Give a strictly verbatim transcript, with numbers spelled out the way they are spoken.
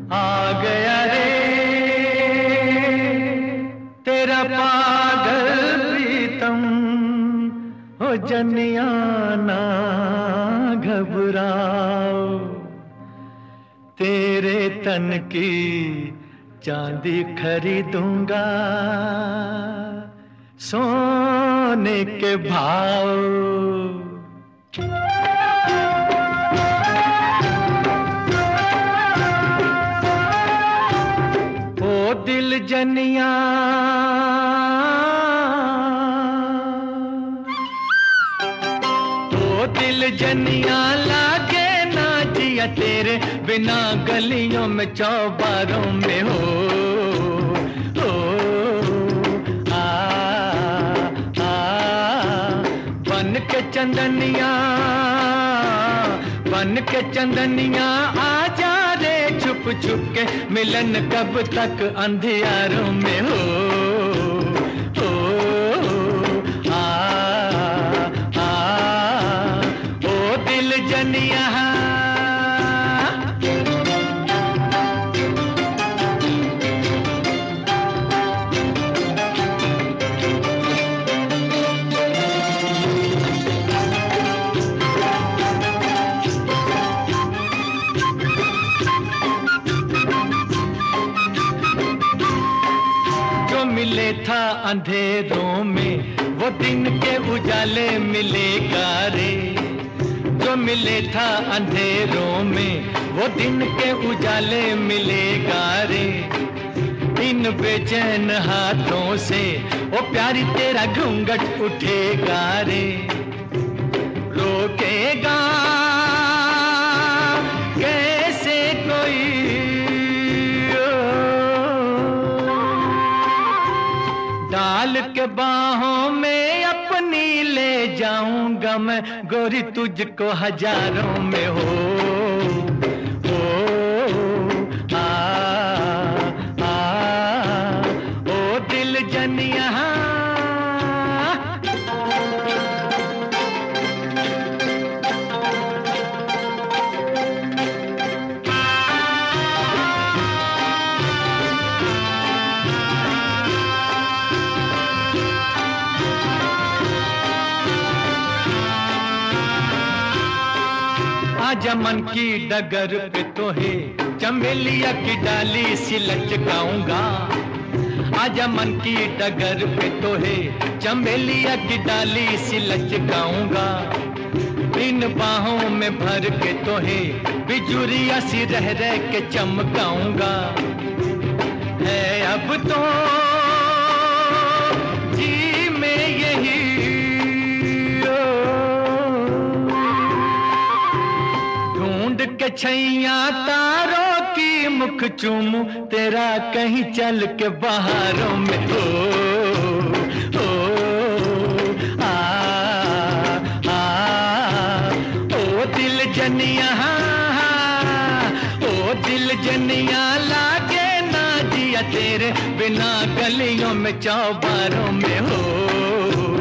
आ गया रे तेरा पागल प्रीतम, हो जनिया ना घबराओ, तेरे तन की चांदी खरीदूंगा सोने के भाव। ओ दिल जनिया ओ दिल जनिया लागे ना जिया तेरे बिना गलियों में चौबारों में हो, हो आ आ बन के चंदनिया बन के चंदनिया आजा रे छुप छुप के, मिलन कब तक अंधियारों में हो, हो आ आ ओ दिल जनिया। मिले था अंधेरों में वो दिन के उजाले मिलेगा रे, जो मिले था अंधेरों में वो दिन के उजाले मिलेगा रे। इन बेचैन हाथों से वो प्यारी तेरा घूंघट उठेगा रे, रोकेगा कैसे कोई डाल के बाहों में अपनी ले जाऊंगा मैं गोरी तुझको हजारों में हो, हो आ आ ओ दिल जनिया। आजा मन की डगर पे तो है चमेलिया की डाली सी लचकाऊंगा, आजा मन की डगर पे तो है चमेलिया की डाली सी लचकाऊंगा। इन बाहों में भर के तो है बिजुरिया सी रह रह के चमकाऊंगा। है अब तो जी में यही के छैया तारों की मुख चूमूं तेरा कहीं चल के बहारों में हो, हो आ आ ओ दिल जनिया ओ दिल जनिया लागे ना जिया तेरे बिना गलियों में चौबारों में हो।